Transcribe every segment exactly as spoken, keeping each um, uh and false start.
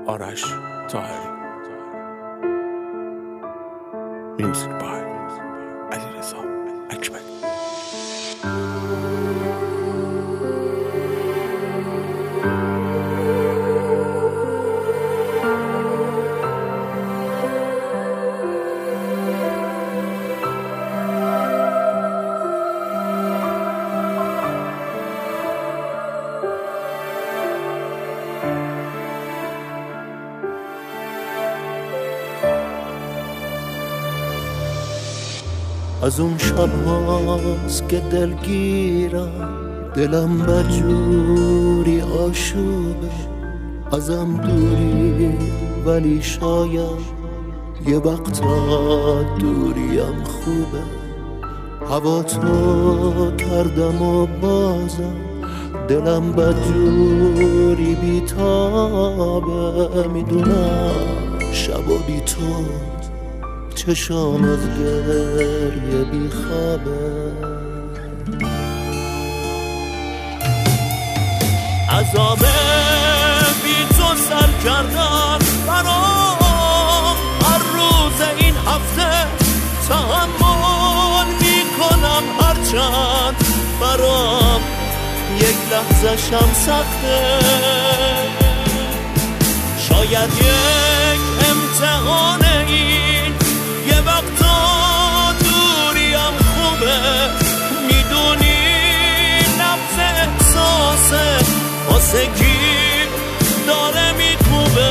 آرش طاهری. میوزیک بای علیرضا اکبری. از اون شب هاست که دلگیرم، دلم بدجوری آشوبه، ازم دوری ولی شاید یه وقتا دوریم خوبه. هوا تو کردم و بازم دلم بدجوری بیتابه. میدونم شب و بی تو چشام از گریه بی خوابه. عذابه بی تو سر کردم برام، هر روز این هفته تحمل میکنم، هرچند برام یک لحظه شم سخته. شاید یک امتحانه این، یه وقتا دوریم خوبه. میدونی نبض احساسه واسه کی داره میکوبه.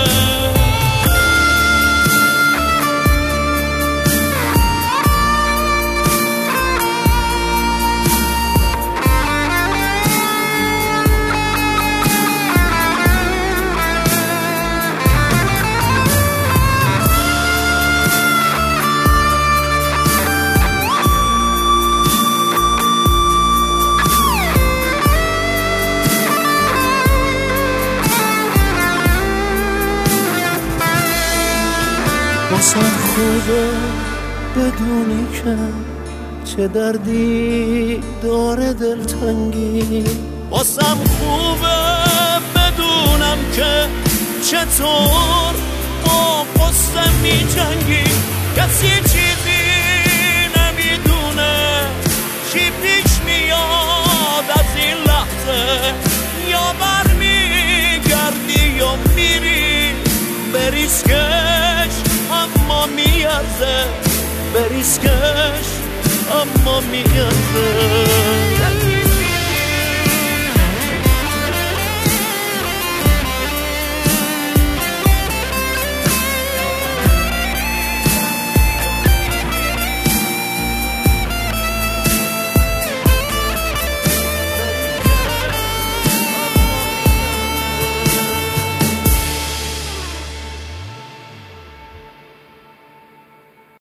واسم خوبه بدونی که چه دردی داره دلتنگی. واسم خوبه بدونم که چطور با قصه می جنگی. کسی چیزی نمیدونه چی پیش میاد از این لحظه. یا بر میگردی یا میری به ریسکش، اما میارزه به ریسکش، اما میارزه.